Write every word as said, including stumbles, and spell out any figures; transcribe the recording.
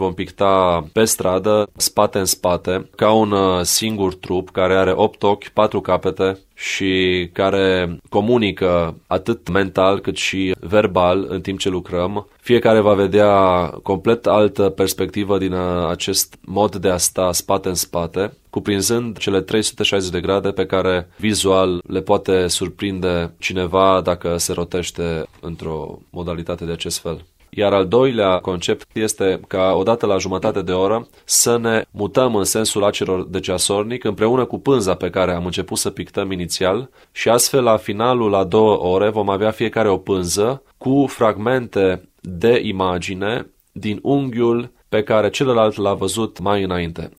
vom picta pe stradă, spate în spate, ca un singur trup care are opt ochi, patru capete și care comunică atât mental cât și verbal în timp ce lucrăm. Fiecare va vedea complet altă perspectivă din acest mod de a sta spate în spate, cuprinzând cele trei sute șaizeci de grade pe care vizual le poate surprinde cineva dacă se rotește într-o modalitate de acest fel. Iar al doilea concept este ca odată la jumătate de oră să ne mutăm în sensul acelor de ceasornic împreună cu pânza pe care am început să pictăm inițial și astfel la finalul la două ore vom avea fiecare o pânză cu fragmente de imagine din unghiul pe care celălalt l-a văzut mai înainte.